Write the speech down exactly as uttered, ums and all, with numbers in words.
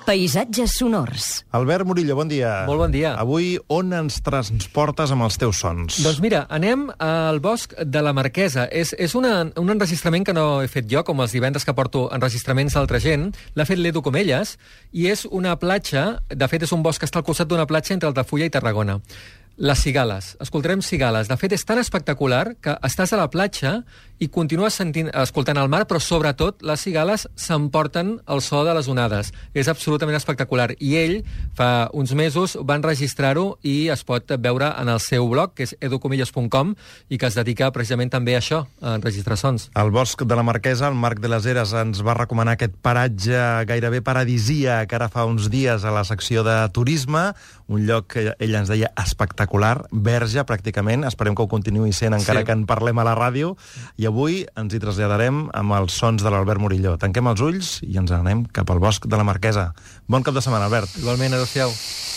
Paisatges sonors. Albert Murillo, bon dia. Molt bon dia. Avui, on ens transportes amb els teus sons? Doncs mira, anem al bosc de la Marquesa. És, és una, un enregistrament que no he fet jo, com els divendres que porto enregistraments d'altra gent. L'ha fet l'Edu Comelles, i és una platja, de fet és un bosc que està al costat d'una platja entre Altafulla i Tarragona. Les cigales. Escoltarem cigales. De fet, és tan espectacular que estàs a la platja i continues sentint, escoltant el mar, però sobretot les cigales s'emporten el so de les onades. És absolutament espectacular. I ell, fa uns mesos, va enregistrar-ho i es pot veure en el seu blog, que és edu comelles punt com, i que es dedica precisament també a això, a enregistrar sons. Al bosc de la Marquesa, el Marc de les Heres ens va recomanar aquest paratge gairebé paradisíac que ara fa uns dies a la secció de turisme, un lloc que ell ens deia espectacular, verge pràcticament, esperem que ho continuï sent encara sí. que en parlem a la ràdio, i avui ens hi traslladarem amb els sons de l'Albert Murillo. Tanquem els ulls i ens anem cap al bosc de la Marquesa. Bon cap de setmana, Albert. Igualment, adéu-siau.